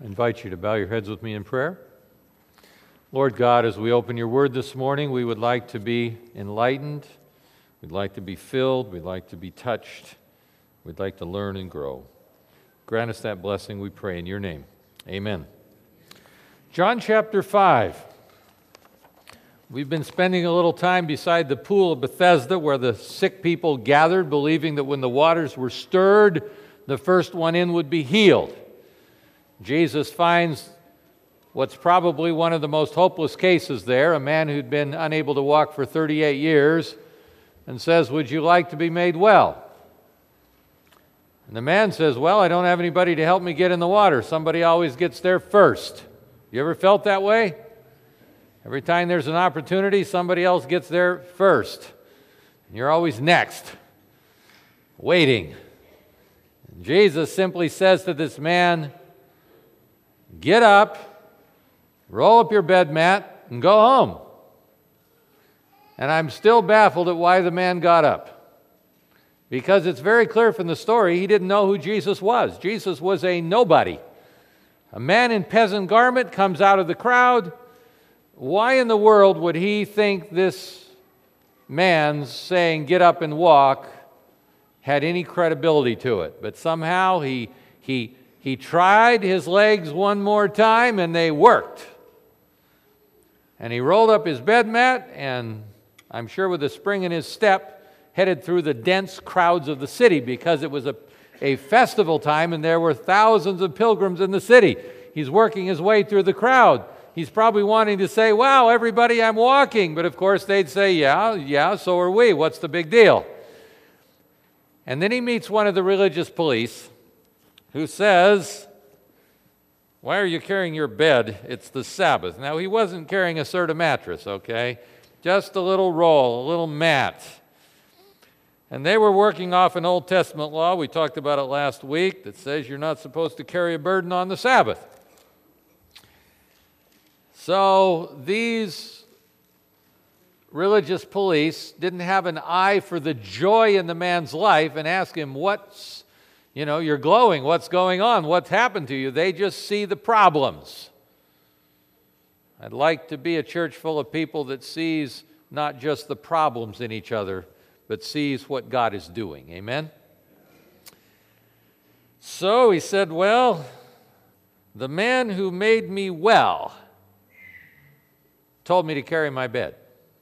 I invite you to bow your heads with me in prayer. Lord God, as we open your word this morning, we would like to be enlightened. We'd like to be filled. We'd like to be touched. We'd like to learn and grow. Grant us that blessing, we pray in your name. Amen. John chapter 5. We've been spending a little time beside the pool of Bethesda where the sick people gathered, believing that when the waters were stirred, the first one in would be healed. Jesus finds what's probably one of the most hopeless cases there, a man who'd been unable to walk for 38 years, and says, "Would you like to be made well?" And the man says, "Well, I don't have anybody to help me get in the water. Somebody always gets there first." You ever felt that way? Every time there's an opportunity, somebody else gets there first. And you're always next, waiting. And Jesus simply says to this man, "Get up, roll up your bed mat, and go home." And I'm still baffled at why the man got up. Because it's very clear from the story, he didn't know who Jesus was. Jesus was a nobody. A man in peasant garment comes out of the crowd. Why in the world would he think this man saying, "Get up and walk," had any credibility to it? But somehow he tried his legs one more time, and they worked. And he rolled up his bed mat, and I'm sure with a spring in his step, headed through the dense crowds of the city, because it was a festival time, and there were thousands of pilgrims in the city. He's working his way through the crowd. He's probably wanting to say, "Wow, everybody, I'm walking." But of course they'd say, yeah, so are we. What's the big deal? And then he meets one of the religious police, who says, "Why are you carrying your bed? It's the Sabbath." Now, he wasn't carrying a Serta mattress, okay? Just a little roll, a little mat. And they were working off an Old Testament law, we talked about it last week, that says you're not supposed to carry a burden on the Sabbath. So these religious police didn't have an eye for the joy in the man's life and ask him, you're glowing. What's going on? What's happened to you? They just see the problems. I'd like to be a church full of people that sees not just the problems in each other, but sees what God is doing. Amen? So he said, "Well, the man who made me well told me to carry my bed."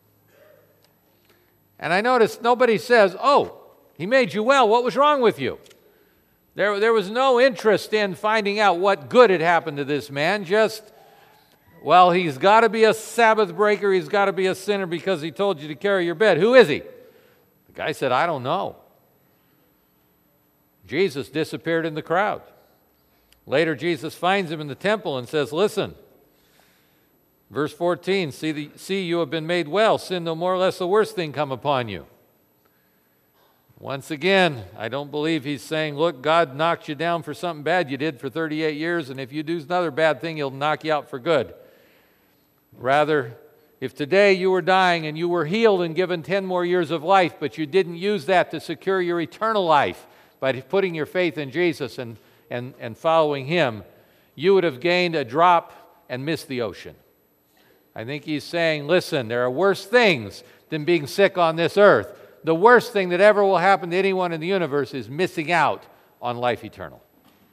And I noticed nobody says, "Oh, he made you well. What was wrong with you?" There was no interest in finding out what good had happened to this man. Just, well, he's got to be a Sabbath breaker. He's got to be a sinner because he told you to carry your bed. Who is he? The guy said, "I don't know." Jesus disappeared in the crowd. Later, Jesus finds him in the temple and says, "Listen, verse 14, see you have been made well. Sin no more, lest the worst thing come upon you." Once again, I don't believe he's saying, "Look, God knocked you down for something bad you did for 38 years, and if you do another bad thing, he'll knock you out for good." Rather, if today you were dying and you were healed and given 10 more years of life, but you didn't use that to secure your eternal life by putting your faith in Jesus and following him, you would have gained a drop and missed the ocean. I think he's saying, listen, there are worse things than being sick on this earth. The worst thing that ever will happen to anyone in the universe is missing out on life eternal.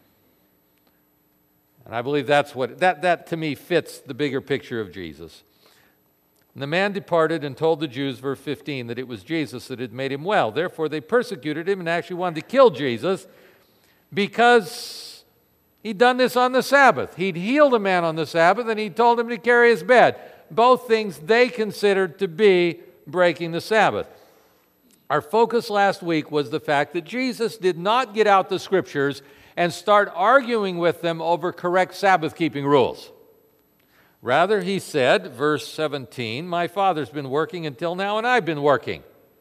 And I believe that to me fits the bigger picture of Jesus. And the man departed and told the Jews, verse 15, that it was Jesus that had made him well. Therefore they persecuted him and actually wanted to kill Jesus because he'd done this on the Sabbath. He'd healed a man on the Sabbath and he told him to carry his bed. Both things they considered to be breaking the Sabbath. Our focus last week was the fact that Jesus did not get out the Scriptures and start arguing with them over correct Sabbath-keeping rules. Rather, he said, verse 17, "My Father's been working until now, and I've been working."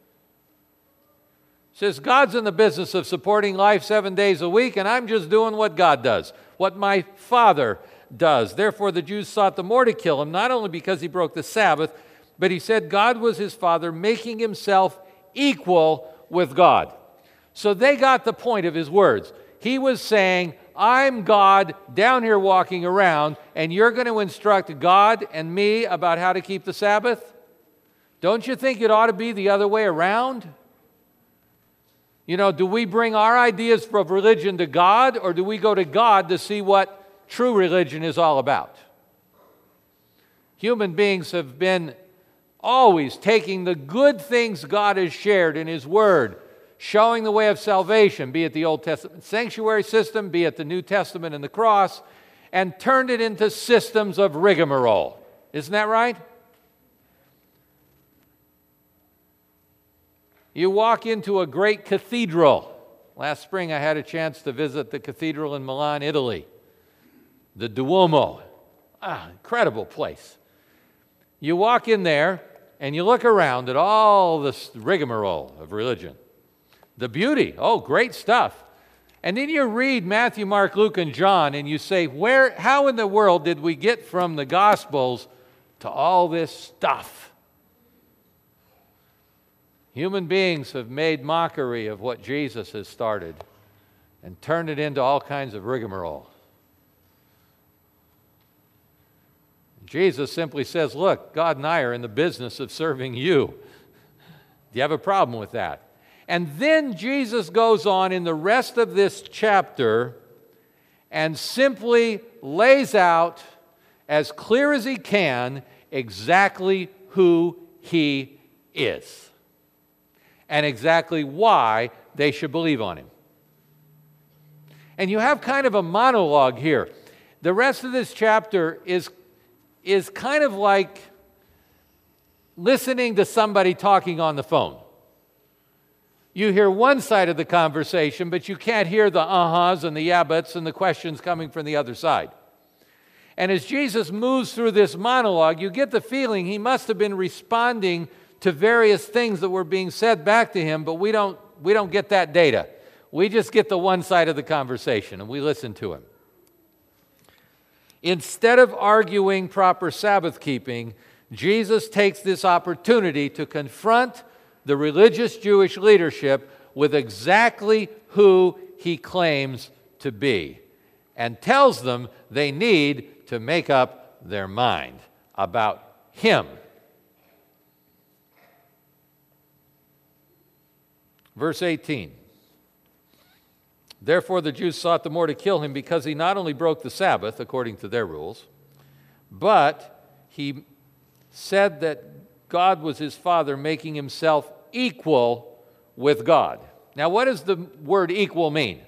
He says, God's in the business of supporting life 7 days a week, and I'm just doing what God does, what my Father does. Therefore, the Jews sought the more to kill him, not only because he broke the Sabbath, but he said God was his Father, making himself equal with God. So they got the point of his words. He was saying, I'm God down here walking around, and you're going to instruct God and me about how to keep the Sabbath? Don't you think it ought to be the other way around? You know, do we bring our ideas of religion to God, or do we go to God to see what true religion is all about? Human beings have been always taking the good things God has shared in His Word, showing the way of salvation, be it the Old Testament sanctuary system, be it the New Testament and the cross, and turned it into systems of rigmarole. Isn't that right? You walk into a great cathedral. Last spring I had a chance to visit the cathedral in Milan, Italy, the Duomo. Incredible place. You walk in there and you look around at all this rigmarole of religion. The beauty, great stuff. And then you read Matthew, Mark, Luke, and John, and you say, how in the world did we get from the Gospels to all this stuff? Human beings have made mockery of what Jesus has started and turned it into all kinds of rigmarole. Jesus simply says, look, God and I are in the business of serving you. Do you have a problem with that? And then Jesus goes on in the rest of this chapter and simply lays out, as clear as he can, exactly who he is and exactly why they should believe on him. And you have kind of a monologue here. The rest of this chapter is kind of like listening to somebody talking on the phone. You hear one side of the conversation, but you can't hear the uh-huhs and the yeah-buts and the questions coming from the other side. And as Jesus moves through this monologue, you get the feeling he must have been responding to various things that were being said back to him, but we don't get that data. We just get the one side of the conversation, and we listen to him. Instead of arguing proper Sabbath keeping, Jesus takes this opportunity to confront the religious Jewish leadership with exactly who he claims to be, and tells them they need to make up their mind about him. Verse 18. Therefore the Jews sought the more to kill him, because he not only broke the Sabbath according to their rules, but he said that God was his Father, making himself equal with God. Now, what does the word equal mean?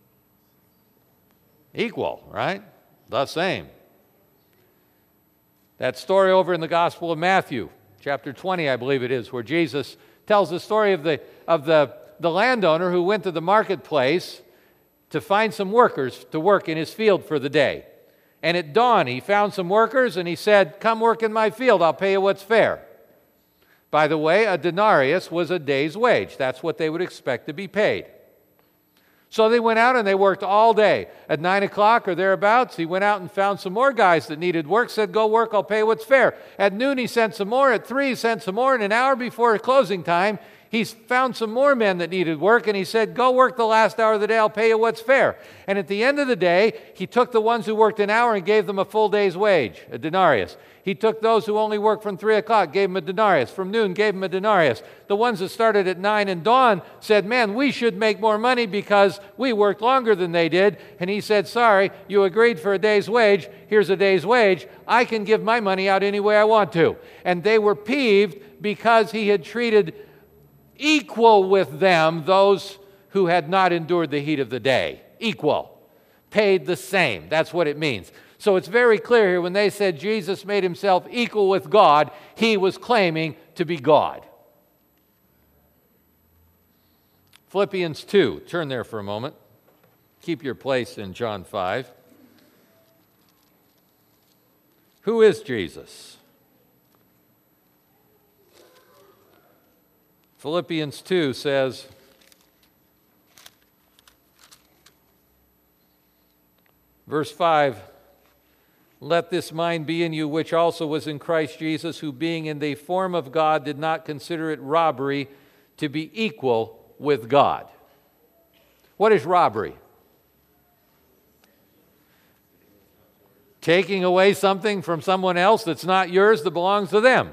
Equal, right? The same. That story over in the Gospel of Matthew, chapter 20, I believe it is, where Jesus tells the story of the landowner who went to the marketplace to find some workers to work in his field for the day. And at dawn, he found some workers and he said, come work in my field, I'll pay you what's fair. By the way, a denarius was a day's wage. That's what they would expect to be paid. So they went out and they worked all day. At 9 o'clock or thereabouts, he went out and found some more guys that needed work, said, go work, I'll pay what's fair. At noon, he sent some more. At 3, he sent some more. And an hour before closing time, he found some more men that needed work, and he said, go work the last hour of the day, I'll pay you what's fair. And at the end of the day, he took the ones who worked an hour and gave them a full day's wage, a denarius. He took those who only worked from 3 o'clock, gave them a denarius. From noon, gave them a denarius. The ones that started at 9 and dawn said, man, we should make more money because we worked longer than they did. And he said, sorry, you agreed for a day's wage. Here's a day's wage. I can give my money out any way I want to. And they were peeved because he had treated equal with them those who had not endured the heat of the day. Equal. Paid the same. That's what it means. So it's very clear here when they said Jesus made himself equal with God, he was claiming to be God. Philippians 2. Turn there for a moment. Keep your place in John 5. Who is Jesus? Philippians 2 says, verse 5, let this mind be in you, which also was in Christ Jesus, who being in the form of God did not consider it robbery to be equal with God. What is robbery? taking away something from someone else that's not yours that belongs to them.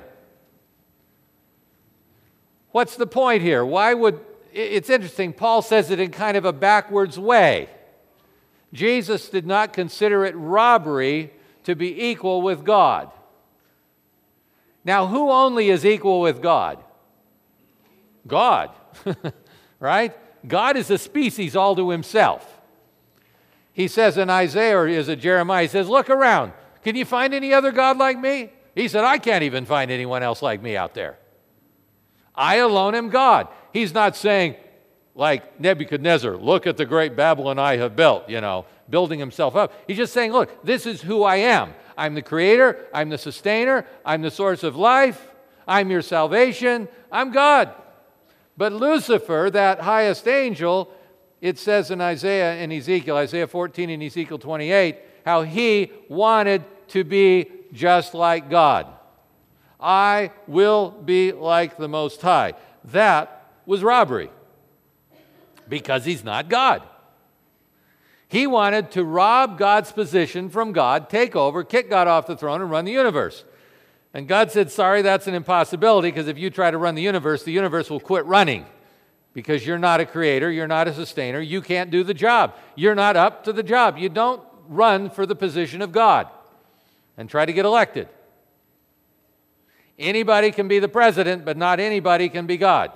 What's the point here? It's interesting, Paul says it in kind of a backwards way. Jesus did not consider it robbery to be equal with God. Now, who only is equal with God? God, right? God is a species all to himself. He says in Isaiah, or is it Jeremiah, he says, look around. Can you find any other God like me? He said, I can't even find anyone else like me out there. I alone am God. He's not saying, like Nebuchadnezzar, look at the great Babylon I have built, building himself up. He's just saying, look, this is who I am. I'm the creator, I'm the sustainer, I'm the source of life, I'm your salvation, I'm God. But Lucifer, that highest angel, it says in Isaiah and Ezekiel, Isaiah 14 and Ezekiel 28, how he wanted to be just like God. I will be like the Most High. That was robbery because he's not God. He wanted to rob God's position from God, take over, kick God off the throne, and run the universe. And God said, sorry, that's an impossibility, because if you try to run the universe will quit running, because you're not a creator, you're not a sustainer, you can't do the job. You're not up to the job. You don't run for the position of God and try to get elected. Anybody can be the president, but not anybody can be God.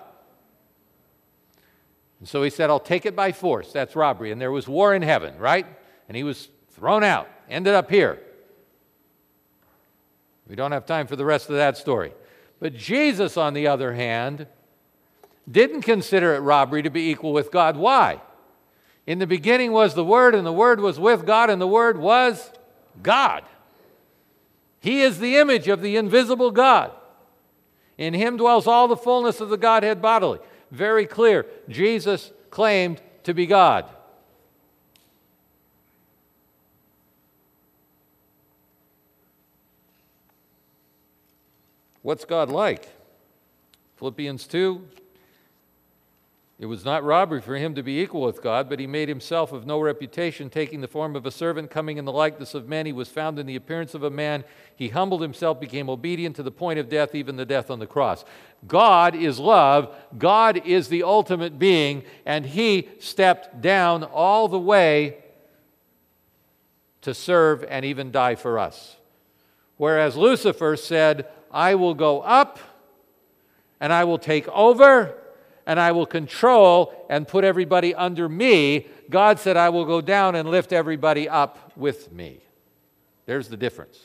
And so he said, I'll take it by force. That's robbery. And there was war in heaven, right? And he was thrown out, ended up here. We don't have time for the rest of that story. But Jesus, on the other hand, didn't consider it robbery to be equal with God. Why? In the beginning was the Word, and the Word was with God, and the Word was God. He is the image of the invisible God. In him dwells all the fullness of the Godhead bodily. Very clear. Jesus claimed to be God. What's God like? Philippians 2. It was not robbery for him to be equal with God, but he made himself of no reputation, taking the form of a servant, coming in the likeness of men. He was found in the appearance of a man. He humbled himself, became obedient to the point of death, even the death on the cross. God is love. God is the ultimate being, and he stepped down all the way to serve and even die for us. Whereas Lucifer said, I will go up, and I will take over, and I will control and put everybody under me. God said, I will go down and lift everybody up with me. There's the difference.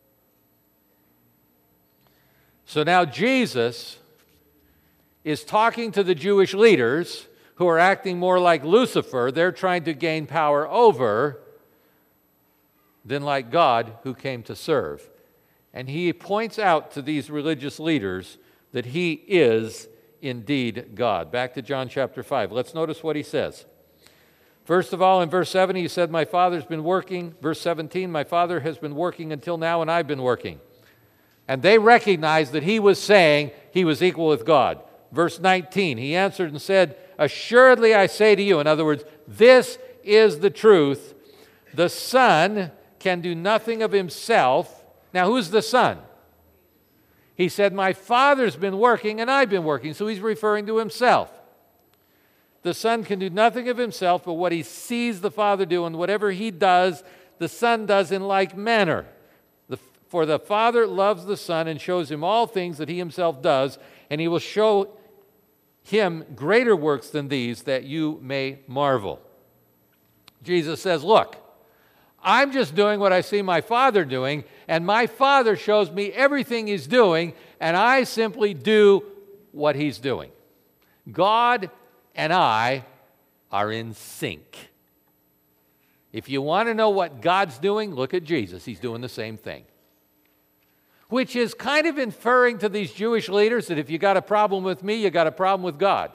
So now Jesus is talking to the Jewish leaders who are acting more like Lucifer. They're trying to gain power over than like God, who came to serve. And he points out to these religious leaders that he is indeed God. Back to John chapter 5. Let's notice what he says. First of all, in verse 7, he said, my Father's been working. Verse 17, my Father has been working until now, and I've been working. And they recognized that he was saying he was equal with God. Verse 19, he answered and said, assuredly I say to you, in other words, this is the truth. The Son can do nothing of himself. Now, who's the Son? He said, my Father's been working and I've been working. So he's referring to himself. The Son can do nothing of himself, but what he sees the Father do, and whatever he does, the Son does in like manner. For the Father loves the Son and shows him all things that he himself does, and he will show him greater works than these, that you may marvel. Jesus says, look, I'm just doing what I see my Father doing, and my Father shows me everything he's doing, and I simply do what he's doing. God and I are in sync. If you want to know what God's doing, look at Jesus. He's doing the same thing. Which is kind of inferring to these Jewish leaders that if you got a problem with me, you got a problem with God.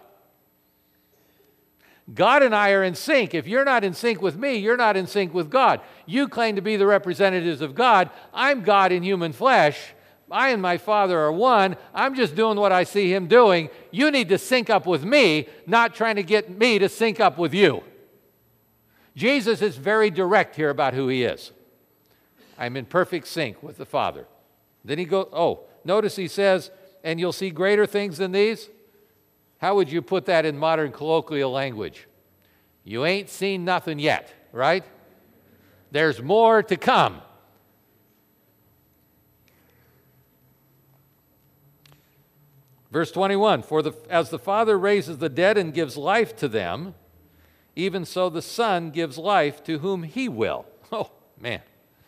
God and I are in sync. If you're not in sync with me, you're not in sync with God. You claim to be the representatives of God. I'm God in human flesh. I and my Father are one. I'm just doing what I see him doing. You need to sync up with me, not trying to get me to sync up with you. Jesus is very direct here about who he is. I'm in perfect sync with the Father. Then he goes, notice he says, and you'll see greater things than these. How would you put that in modern colloquial language? You ain't seen nothing yet, right? There's more to come. Verse 21, as the Father raises the dead and gives life to them, even so the Son gives life to whom he will. Oh, man.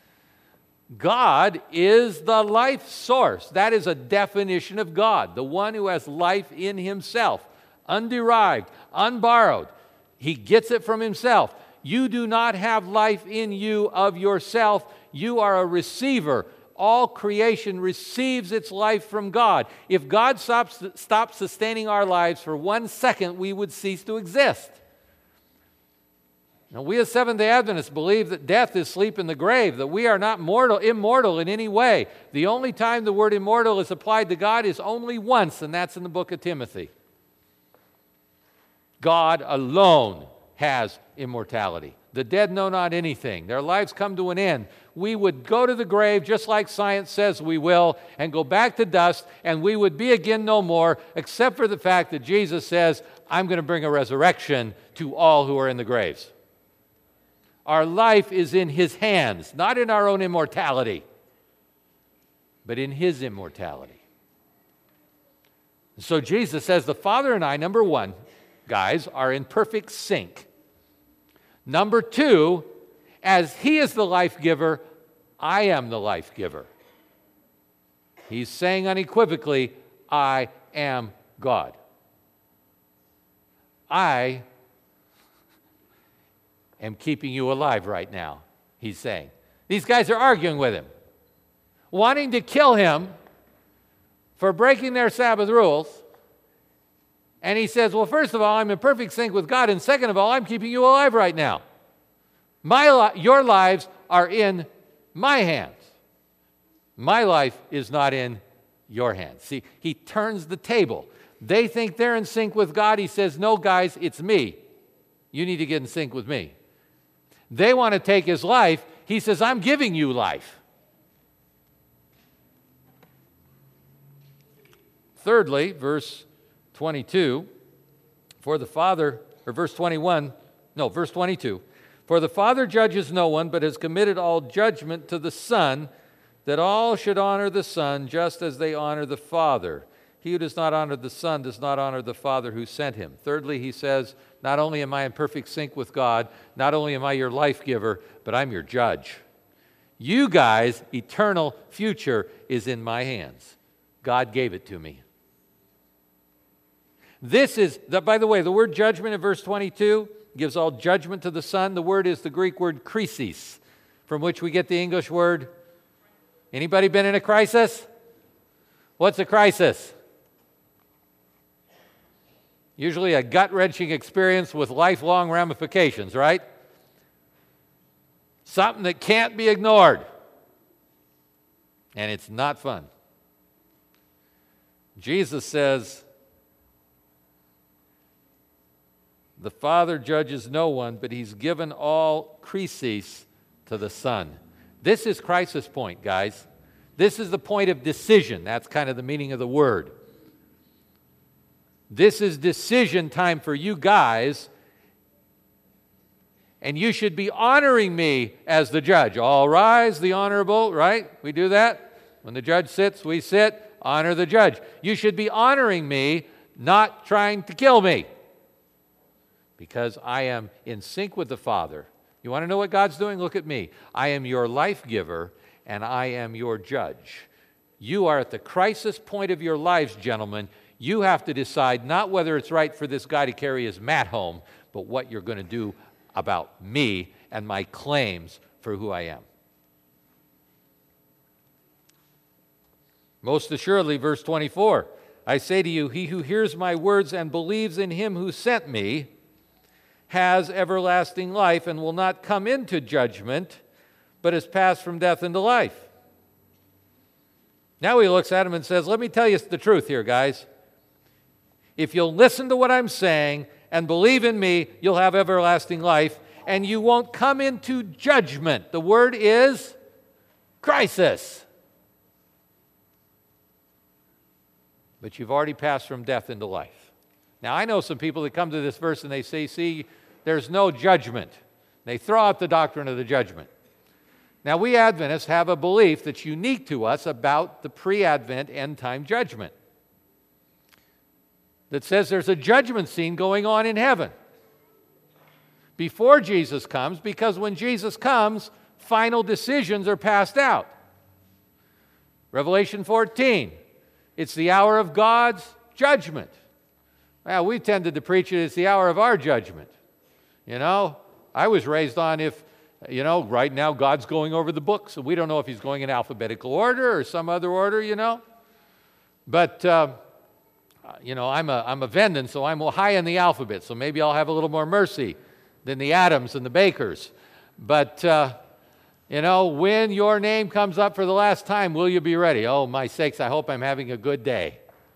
God is the life source. That is a definition of God, the one who has life in himself, underived, unborrowed. He gets it from himself. You do not have life in you of yourself. You are a receiver. All creation receives its life from God. If God stopped sustaining our lives for 1 second, we would cease to exist. Now, we as Seventh-day Adventists believe that death is sleep in the grave, that we are not immortal in any way. The only time the word immortal is applied to God is only once, and that's in the book of Timothy. God alone has immortality. The dead know not anything. Their lives come to an end. We would go to the grave just like science says we will and go back to dust, and we would be again no more, except for the fact that Jesus says, I'm going to bring a resurrection to all who are in the graves. Our life is in his hands, not in our own immortality, but in his immortality. So Jesus says, the Father and I, number one, guys, are in perfect sync. Number two, as he is the life giver, I am the life giver. He's saying unequivocally, I am God. I am keeping you alive right now, he's saying. These guys are arguing with him, wanting to kill him for breaking their Sabbath rules. And he says, well, first of all, I'm in perfect sync with God, and second of all, I'm keeping you alive right now. Your lives are in my hands. My life is not in your hands. See, he turns the table. They think they're in sync with God. He says, no, guys, it's me. You need to get in sync with me. They want to take his life. He says, I'm giving you life. Thirdly, verse 22, verse 22. For the Father judges no one, but has committed all judgment to the Son, that all should honor the Son just as they honor the Father. He who does not honor the Son does not honor the Father who sent him. Thirdly, he says, not only am I in perfect sync with God, not only am I your life giver, but I'm your judge. You guys' eternal future is in my hands. God gave it to me. By the way, the word judgment in verse 22 gives all judgment to the Son. The word is the Greek word krisis, from which we get the English word. Anybody been in a crisis? What's a crisis? Usually a gut-wrenching experience with lifelong ramifications, right? Something that can't be ignored. And it's not fun. Jesus says, the Father judges no one, but he's given all krisis to the Son. This is crisis point, guys. This is the point of decision. That's kind of the meaning of the word. This is decision time for you guys, and you should be honoring me as the judge. All rise, the honorable, right? We do that. When the judge sits, we sit. Honor the judge. You should be honoring me, not trying to kill me, because I am in sync with the Father. You want to know what God's doing? Look at me. I am your life giver, and I am your judge. You are at the crisis point of your lives, gentlemen. You have to decide not whether it's right for this guy to carry his mat home, but what you're going to do about me and my claims for who I am. Most assuredly, verse 24, I say to you, he who hears my words and believes in him who sent me has everlasting life and will not come into judgment, but is passed from death into life. Now he looks at him and says, let me tell you the truth here, guys. If you'll listen to what I'm saying and believe in me, you'll have everlasting life, and you won't come into judgment. The word is crisis. But you've already passed from death into life. Now, I know some people that come to this verse and they say, see, there's no judgment. They throw out the doctrine of the judgment. Now, we Adventists have a belief that's unique to us about the pre-Advent end-time judgment that says there's a judgment scene going on in heaven before Jesus comes, because when Jesus comes, final decisions are passed out. Revelation 14, it's the hour of God's judgment. Well, we tended to preach it's the hour of our judgment. You know, I was raised on right now God's going over the books, and we don't know if he's going in alphabetical order or some other order, But, I'm a Vendan, so I'm high in the alphabet, so maybe I'll have a little more mercy than the Adams and the Bakers. But, when your name comes up for the last time, will you be ready? Oh, my sakes, I hope I'm having a good day.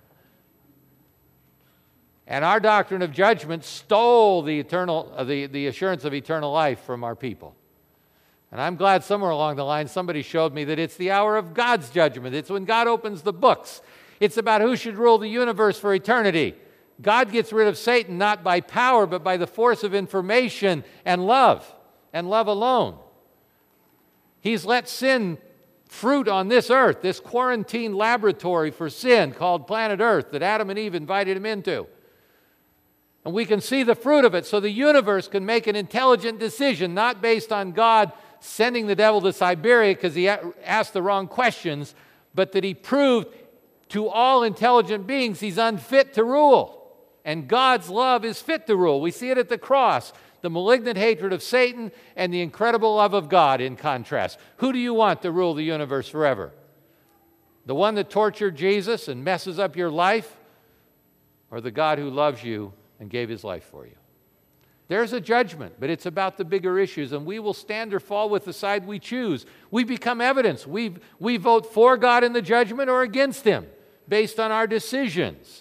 And our doctrine of judgment stole the assurance of eternal life from our people. And I'm glad somewhere along the line somebody showed me that it's the hour of God's judgment. It's when God opens the books. It's about who should rule the universe for eternity. God gets rid of Satan not by power, but by the force of information and love alone. He's let sin fruit on this earth, this quarantine laboratory for sin called planet Earth that Adam and Eve invited him into. And we can see the fruit of it, so the universe can make an intelligent decision, not based on God sending the devil to Siberia because he asked the wrong questions, but that he proved to all intelligent beings he's unfit to rule. And God's love is fit to rule. We see it at the cross, the malignant hatred of Satan and the incredible love of God in contrast. Who do you want to rule the universe forever? The one that tortured Jesus and messes up your life, or the God who loves you and gave his life for you? There's a judgment, but it's about the bigger issues, and we will stand or fall with the side we choose. We become evidence. We vote for God in the judgment or against him based on our decisions.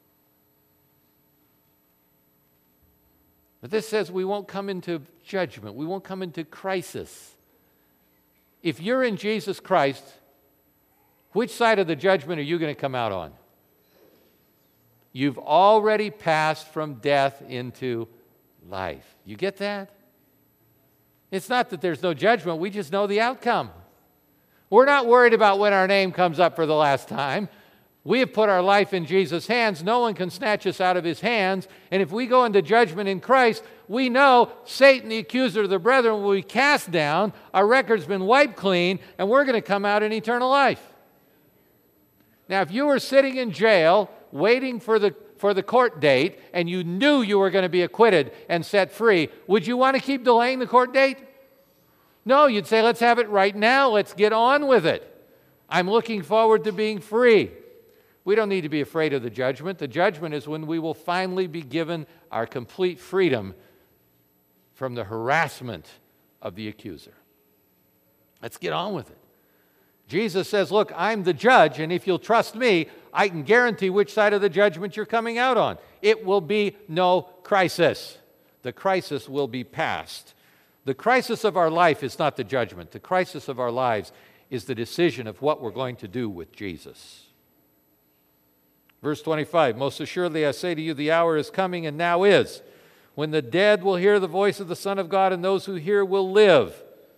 But this says we won't come into judgment. We won't come into crisis. If you're in Jesus Christ, which side of the judgment are you going to come out on? You've already passed from death into life. You get that? It's not that there's no judgment. We just know the outcome. We're not worried about when our name comes up for the last time. We have put our life in Jesus' hands. No one can snatch us out of his hands. And if we go into judgment in Christ, we know Satan, the accuser of the brethren, will be cast down. Our record's been wiped clean, and we're going to come out in eternal life. Now, if you were sitting in jail waiting for the court date, and you knew you were going to be acquitted and set free, would you want to keep delaying the court date? No, you'd say, let's have it right now. Let's get on with it. I'm looking forward to being free. We don't need to be afraid of the judgment. The judgment is when we will finally be given our complete freedom from the harassment of the accuser. Let's get on with it. Jesus says, look, I'm the judge, and if you'll trust me, I can guarantee which side of the judgment you're coming out on. It will be no crisis. The crisis will be past. The crisis of our life is not the judgment. The crisis of our lives is the decision of what we're going to do with Jesus. Verse 25, most assuredly I say to you, the hour is coming and now is, when the dead will hear the voice of the Son of God, and those who hear will live.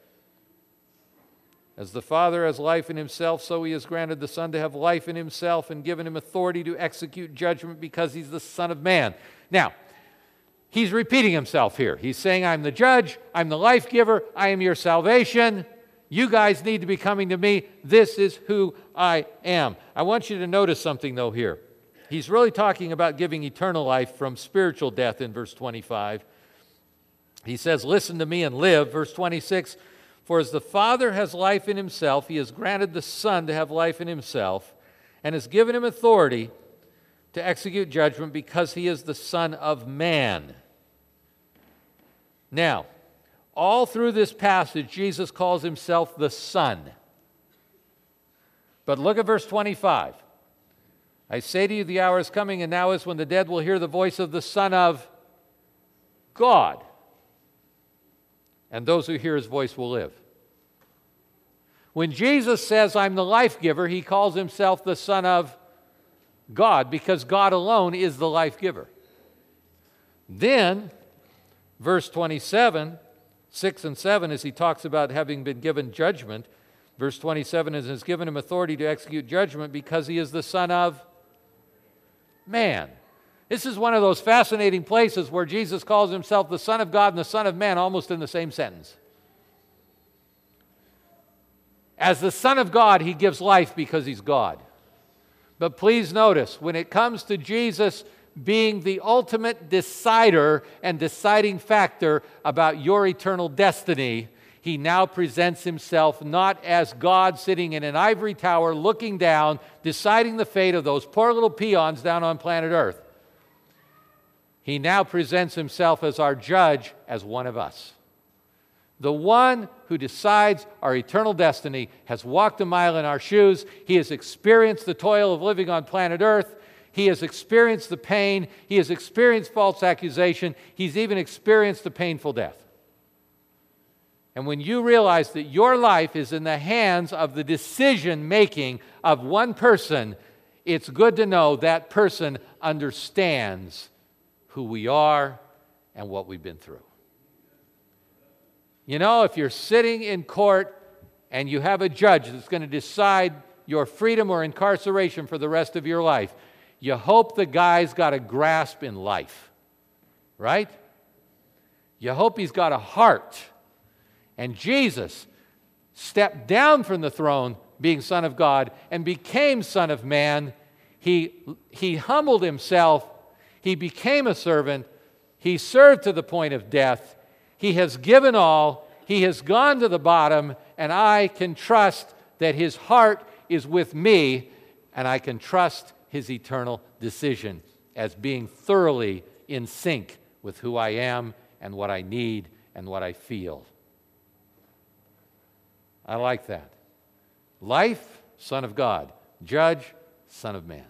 As the Father has life in himself, so he has granted the Son to have life in himself and given him authority to execute judgment because he's the Son of Man. Now, he's repeating himself here. He's saying, I'm the judge, I'm the life giver, I am your salvation. You guys need to be coming to me. This is who I am. I want you to notice something, though, here. He's really talking about giving eternal life from spiritual death in verse 25. He says, listen to me and live. Verse 26, for as the Father has life in himself, he has granted the Son to have life in himself, and has given him authority to execute judgment because he is the Son of Man. Now, all through this passage, Jesus calls himself the Son. But look at verse 25. I say to you, the hour is coming, and now is when the dead will hear the voice of the Son of God. And those who hear his voice will live. When Jesus says, I'm the life giver, he calls himself the Son of God because God alone is the life giver. Then, verse 27, 6 and 7, as he talks about having been given judgment, verse 27 has given him authority to execute judgment because he is the Son of Man. This is one of those fascinating places where Jesus calls himself the Son of God and the Son of Man almost in the same sentence. As the Son of God, he gives life because he's God. But please notice, when it comes to Jesus being the ultimate decider and deciding factor about your eternal destiny, he now presents himself not as God sitting in an ivory tower looking down, deciding the fate of those poor little peons down on planet Earth. He now presents himself as our judge, as one of us. The one who decides our eternal destiny has walked a mile in our shoes. He has experienced the toil of living on planet Earth. He has experienced the pain. He has experienced false accusation. He's even experienced the painful death. And when you realize that your life is in the hands of the decision-making of one person, it's good to know that person understands who we are and what we've been through. You know, if you're sitting in court and you have a judge that's going to decide your freedom or incarceration for the rest of your life, you hope the guy's got a grasp in life, right? You hope he's got a heart. And Jesus stepped down from the throne, being Son of God, and became Son of Man. He humbled himself. He became a servant. He served to the point of death. He has given all. He has gone to the bottom, and I can trust that his heart is with me, and I can trust his eternal decision as being thoroughly in sync with who I am and what I need and what I feel. I like that. Life, Son of God. Judge, Son of Man.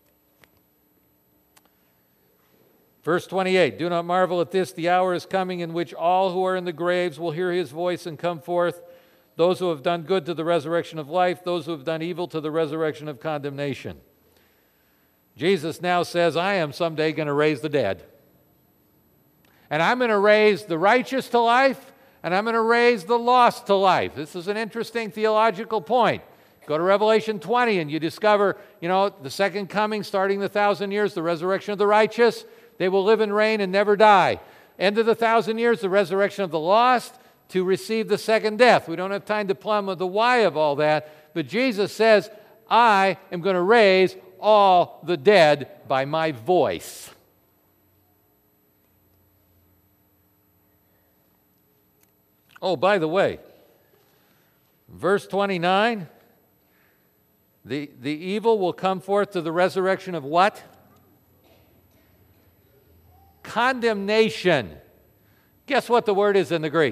Verse 28, do not marvel at this, the hour is coming in which all who are in the graves will hear his voice and come forth, those who have done good to the resurrection of life, those who have done evil to the resurrection of condemnation. Jesus now says, I am someday going to raise the dead. And I'm going to raise the righteous to life, and I'm going to raise the lost to life. This is an interesting theological point. Go to Revelation 20 and you discover, the second coming, starting the 1,000 years, the resurrection of the righteous. They will live and reign and never die. End of the 1,000 years, the resurrection of the lost to receive the second death. We don't have time to plumb the why of all that, but Jesus says, I am going to raise all the dead by my voice. Oh, by the way, verse 29, the evil will come forth to the resurrection of what? Condemnation. Guess what the word is in the Greek?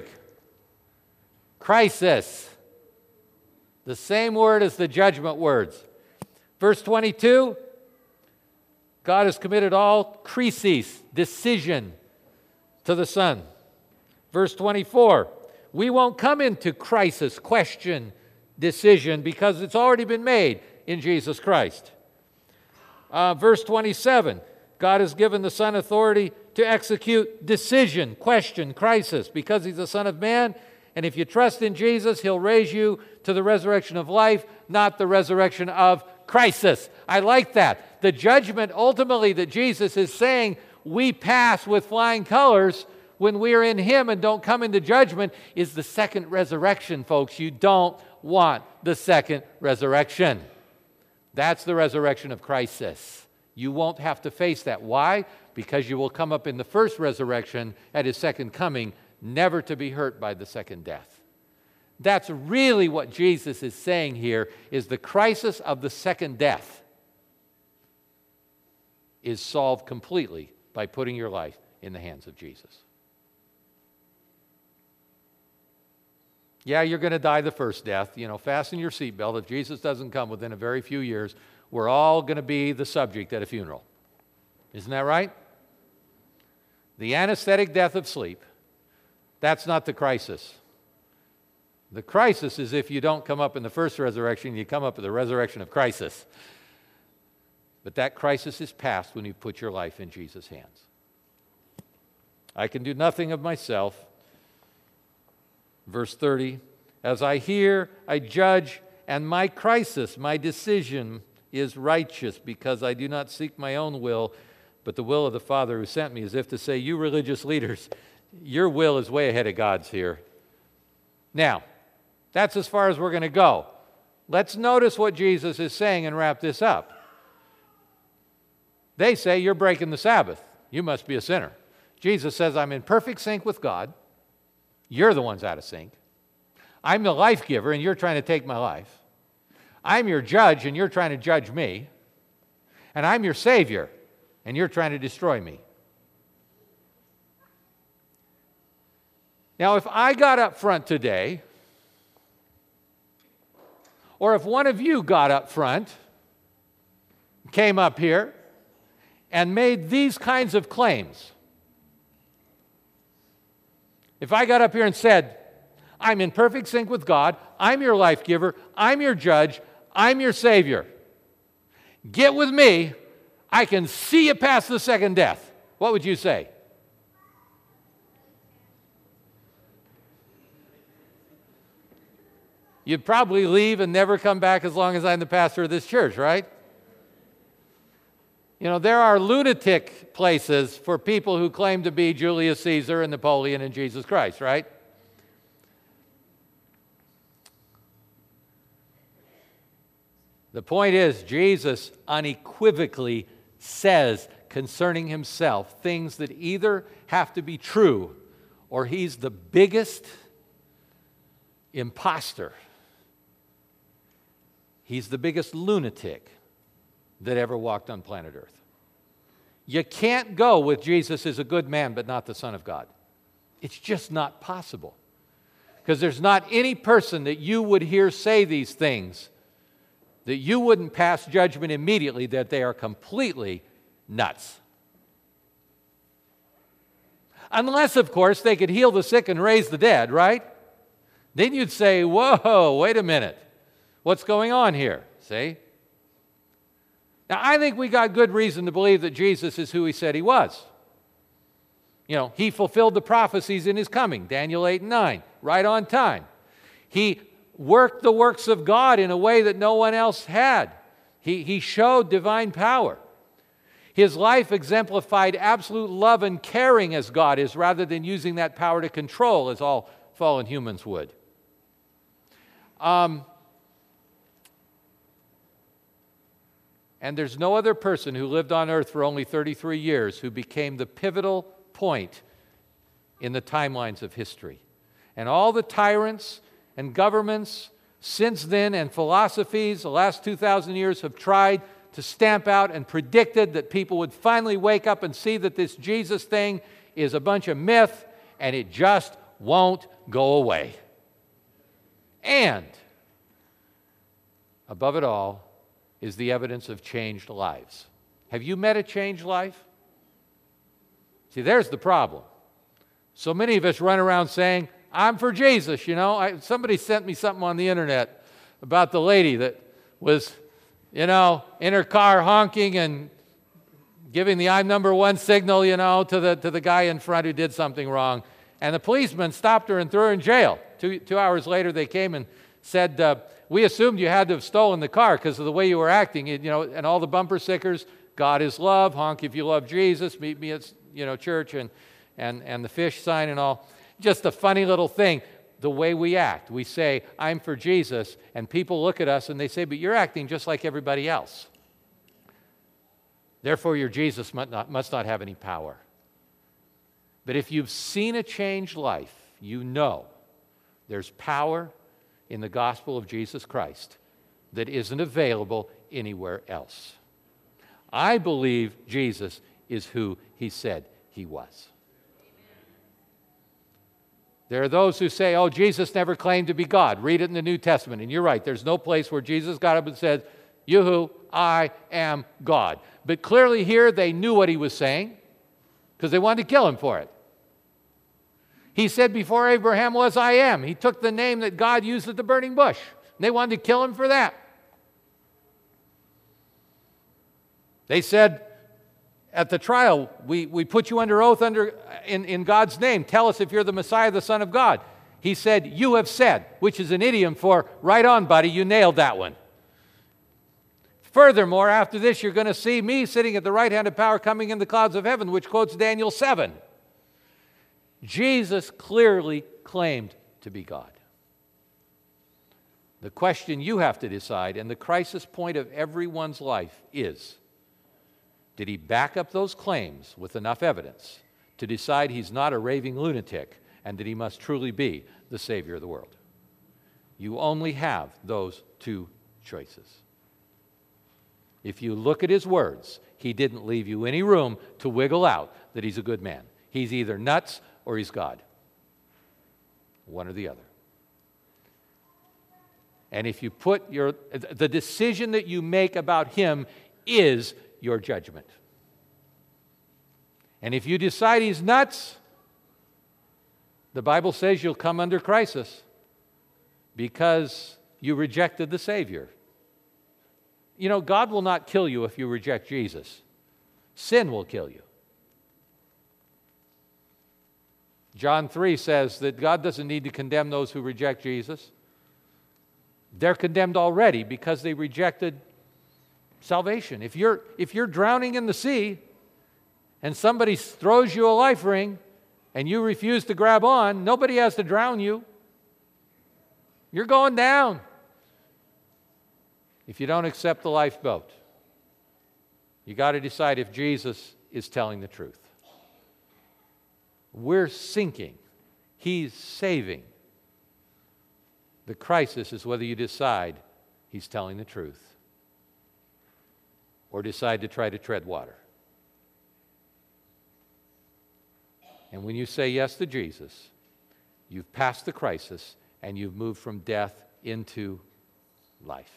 Crisis. The same word as the judgment words. Verse 22, God has committed all krisis, decision, to the Son. Verse 24, we won't come into crisis, question, decision, because it's already been made in Jesus Christ. Verse 27, God has given the Son authority to execute decision, question, crisis, because he's the Son of Man. And if you trust in Jesus, he'll raise you to the resurrection of life, not the resurrection of crisis. I like that. The judgment ultimately that Jesus is saying we pass with flying colors when we are in him and don't come into judgment is the second resurrection, folks. You don't want the second resurrection. That's the resurrection of crisis. You won't have to face that. Why? Because you will come up in the first resurrection at his second coming, never to be hurt by the second death. That's really what Jesus is saying here, is the crisis of the second death is solved completely by putting your life in the hands of Jesus. Yeah, you're going to die the first death. Fasten your seatbelt. If Jesus doesn't come within a very few years, we're all going to be the subject at a funeral. Isn't that right? The anesthetic death of sleep, that's not the crisis. The crisis is if you don't come up in the first resurrection, you come up at the resurrection of crisis. But that crisis is past when you put your life in Jesus' hands. I can do nothing of myself. Verse 30, as I hear, I judge, and my crisis, my decision is righteous, because I do not seek my own will, but the will of the Father who sent me, as if to say, you religious leaders, your will is way ahead of God's here. Now, that's as far as we're going to go. Let's notice what Jesus is saying and wrap this up. They say, you're breaking the Sabbath. You must be a sinner. Jesus says, I'm in perfect sync with God. You're the ones out of sync. I'm the life giver, and you're trying to take my life. I'm your judge, and you're trying to judge me. And I'm your Savior, and you're trying to destroy me. Now, if I got up front today, or if one of you got up front, came up here, and made these kinds of claims, if I got up here and said, I'm in perfect sync with God, I'm your life giver, I'm your judge, I'm your Savior, get with me, I can see you past the second death, what would you say? You'd probably leave and never come back as long as I'm the pastor of this church, right? You know, there are lunatic places for people who claim to be Julius Caesar and Napoleon and Jesus Christ, right? The point is, Jesus unequivocally says concerning himself things that either have to be true or he's the biggest imposter. He's the biggest lunatic that ever walked on planet Earth. You can't go with Jesus as a good man but not the Son of God. It's just not possible. Because there's not any person that you would hear say these things that you wouldn't pass judgment immediately that they are completely nuts. Unless, of course, they could heal the sick and raise the dead, right? Then you'd say, whoa, wait a minute. What's going on here? See? Now, I think we got good reason to believe that Jesus is who he said he was. You know, he fulfilled the prophecies in his coming, Daniel 8 and 9, right on time. He worked the works of God in a way that no one else had. He showed divine power. His life exemplified absolute love and caring as God is, rather than using that power to control as all fallen humans would. And there's no other person who lived on earth for only 33 years who became the pivotal point in the timelines of history. And all the tyrants and governments since then and philosophies the last 2,000 years have tried to stamp out and predicted that people would finally wake up and see that this Jesus thing is a bunch of myth and it just won't go away. And above it all is the evidence of changed lives. Have you met a changed life? See, there's the problem. So many of us run around saying, I'm for Jesus, you know. Somebody sent me something on the internet about the lady that was, you know, in her car honking and giving the I'm number one signal, you know, to the guy in front who did something wrong. And the policeman stopped her and threw her in jail. Two hours later, they came and said, we assumed you had to have stolen the car because of the way you were acting, you know, and all the bumper stickers, God is love, honk if you love Jesus, meet me at, you know, church, and the fish sign and all. Just a funny little thing, the way we act. We say, I'm for Jesus, and people look at us and they say, but you're acting just like everybody else. Therefore, your Jesus must not have any power. But if you've seen a changed life, you know there's power in the gospel of Jesus Christ that isn't available anywhere else. I believe Jesus is who he said he was. There are those who say, oh, Jesus never claimed to be God. Read it in the New Testament. And you're right, there's no place where Jesus got up and said, Yoo-hoo, I am God. But clearly here they knew what he was saying because they wanted to kill him for it. He said, before Abraham was, I am. He took the name that God used at the burning bush. And they wanted to kill him for that. They said at the trial, we put you under oath in God's name. Tell us if you're the Messiah, the Son of God. He said, you have said, which is an idiom for, right on, buddy, you nailed that one. Furthermore, after this, you're going to see me sitting at the right hand of power coming in the clouds of heaven, which quotes Daniel 7. Jesus clearly claimed to be God. The question you have to decide, and the crisis point of everyone's life is, did he back up those claims with enough evidence to decide he's not a raving lunatic and that he must truly be the Savior of the world? You only have those two choices. If you look at his words, he didn't leave you any room to wiggle out that he's a good man. He's either nuts or he's God. One or the other. And if you put the decision that you make about him is your judgment. And if you decide he's nuts, the Bible says you'll come under crisis because you rejected the Savior. You know, God will not kill you if you reject Jesus. Sin will kill you. John 3 says that God doesn't need to condemn those who reject Jesus. They're condemned already because they rejected salvation. If you're drowning in the sea and somebody throws you a life ring and you refuse to grab on, nobody has to drown you. You're going down if you don't accept the lifeboat. You got to decide if Jesus is telling the truth. We're sinking. He's saving. The crisis is whether you decide he's telling the truth or decide to try to tread water. And when you say yes to Jesus, you've passed the crisis and you've moved from death into life.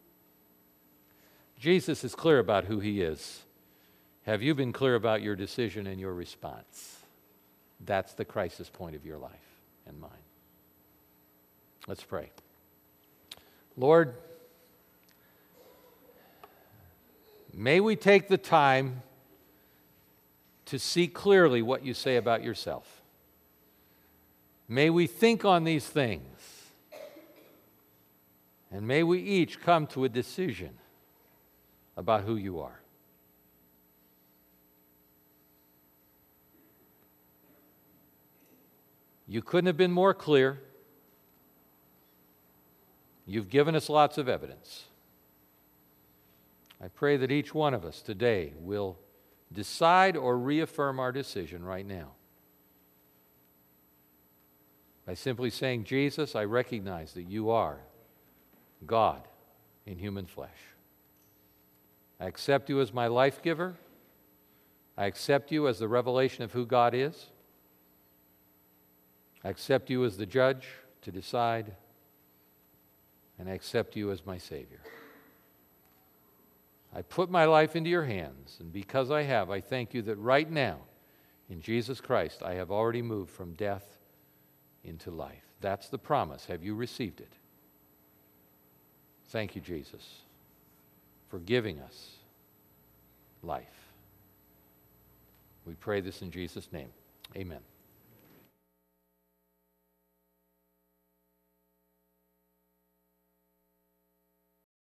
Jesus is clear about who he is. Have you been clear about your decision and your response? That's the crisis point of your life and mine. Let's pray. Lord, may we take the time to see clearly what you say about yourself. May we think on these things. And may we each come to a decision about who you are. You couldn't have been more clear. You've given us lots of evidence. I pray that each one of us today will decide or reaffirm our decision right now. By simply saying, Jesus, I recognize that you are God in human flesh. I accept you as my life giver. I accept you as the revelation of who God is. I accept you as the judge to decide, and I accept you as my Savior. I put my life into your hands, and because I have, I thank you that right now, in Jesus Christ, I have already moved from death into life. That's the promise. Have you received it? Thank you, Jesus, for giving us life. We pray this in Jesus' name. Amen.